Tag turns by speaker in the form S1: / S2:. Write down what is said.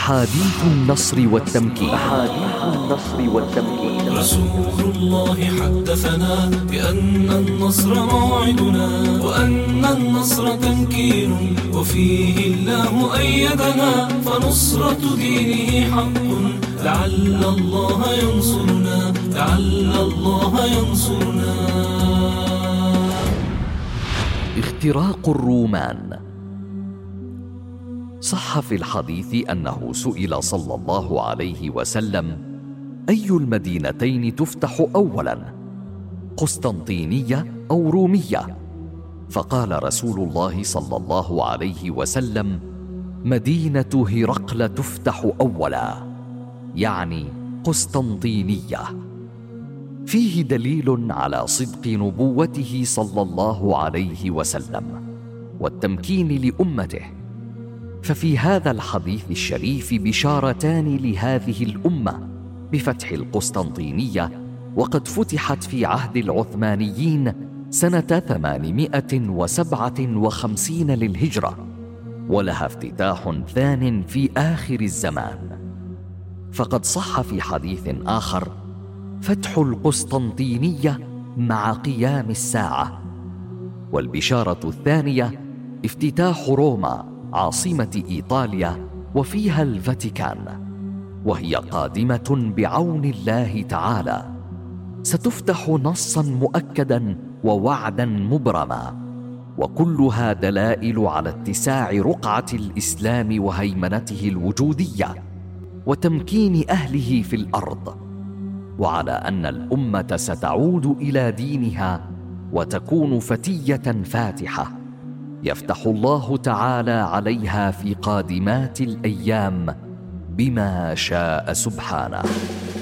S1: أحاديث النصر والتمكين.
S2: رسول الله حدثنا بأن النصر موعدنا، وأن النصر تمكين، وفيه الله أيدنا، فنصرة دينه حق. لعل الله ينصرنا، لعل الله ينصرنا.
S1: اختراق الرومان. صح في الحديث أنه سئل صلى الله عليه وسلم: أي المدينتين تفتح أولاً، قسطنطينية أو رومية؟ فقال رسول الله صلى الله عليه وسلم: مدينة هرقل تفتح أولاً، يعني قسطنطينية. فيه دليل على صدق نبوته صلى الله عليه وسلم والتمكين لأمته، ففي هذا الحديث الشريف بشارتان لهذه الأمة بفتح القسطنطينية، وقد فتحت في عهد العثمانيين سنة 857 للهجرة، ولها افتتاح ثان في آخر الزمان. فقد صح في حديث آخر: فتح القسطنطينية مع قيام الساعة. والبشارة الثانية افتتاح روما عاصمة إيطاليا، وفيها الفاتيكان، وهي قادمة بعون الله تعالى، ستفتح نصا مؤكدا ووعدا مبرما، وكلها دلائل على اتساع رقعة الإسلام وهيمنته الوجودية وتمكين أهله في الأرض، وعلى أن الأمة ستعود إلى دينها وتكون فتية فاتحة يفتح الله تعالى عليها في قادمات الأيام بما شاء سبحانه.